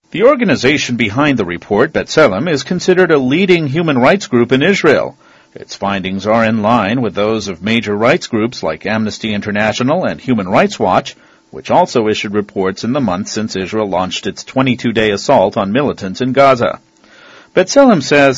The organization behind the report, B'Tselem, is considered a leading human rights group in Israel. Its findings are in line with those of major rights groups like Amnesty International and Human Rights Watch, which also issued reports in the months since Israel launched its 22-day assault on militants in Gaza. B'Tselem says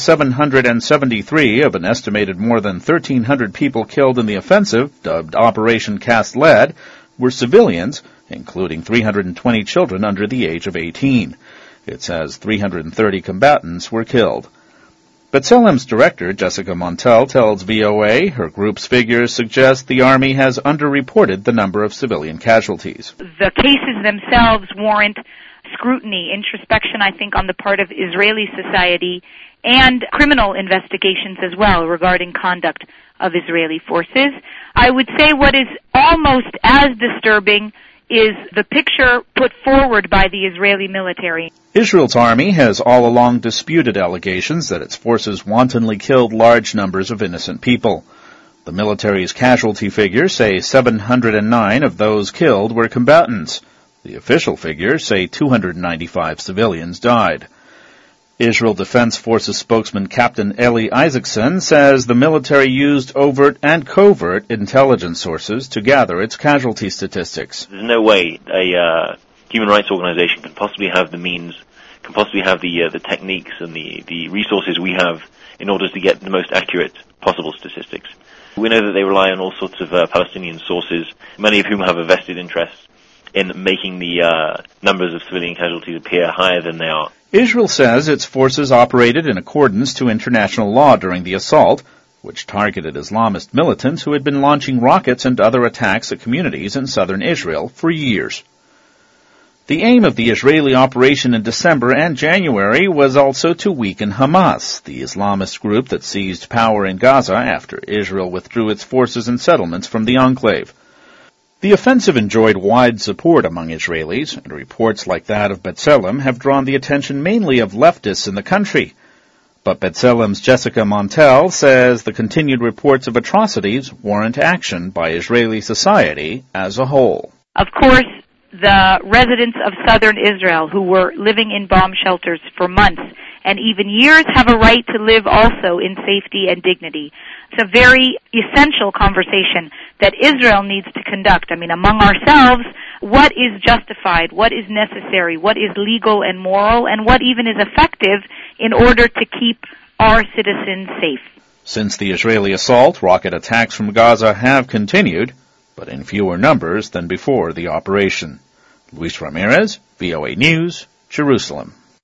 773 of an estimated more than 1,300 people killed in the offensive, dubbed Operation Cast Lead, were civilians, including 320 children under the age of 18. It says 330 combatants were killed. B'Tselem's director, Jessica Montel, tells VOA her group's figures suggest the Army has underreported the number of civilian casualties. The cases themselves warrant scrutiny, introspection, I think, on the part of Israeli society, and criminal investigations as well regarding conduct of Israeli forces. I would say what is almost as disturbing is the picture put forward by the Israeli military. Israel's army has all along disputed allegations that its forces wantonly killed large numbers of innocent people. The military's casualty figures say 709 of those killed were combatants. The official figures say 295 civilians died. Israel Defense Forces spokesman Captain Eli Isaacson says the military used overt and covert intelligence sources to gather its casualty statistics. There's no way a human rights organization can possibly have the means, can possibly have the techniques and the resources we have in order to get the most accurate possible statistics. We know that they rely on all sorts of Palestinian sources, many of whom have a vested interest in making the numbers of civilian casualties appear higher than they are. Israel says its forces operated in accordance to international law during the assault, which targeted Islamist militants who had been launching rockets and other attacks at communities in southern Israel for years. The aim of the Israeli operation in December and January was also to weaken Hamas, the Islamist group that seized power in Gaza after Israel withdrew its forces and settlements from the enclave. The offensive enjoyed wide support among Israelis, and reports like that of B'Tselem have drawn the attention mainly of leftists in the country. But B'Tselem's Jessica Montel says the continued reports of atrocities warrant action by Israeli society as a whole. Of course, the residents of southern Israel who were living in bomb shelters for months and even years have a right to live also in safety and dignity. It's a very essential conversation that Israel needs to conduct. I mean, among ourselves, what is justified, what is necessary, what is legal and moral, and what even is effective in order to keep our citizens safe. Since the Israeli assault, rocket attacks from Gaza have continued, but in fewer numbers than before the operation. Luis Ramirez, VOA News, Jerusalem.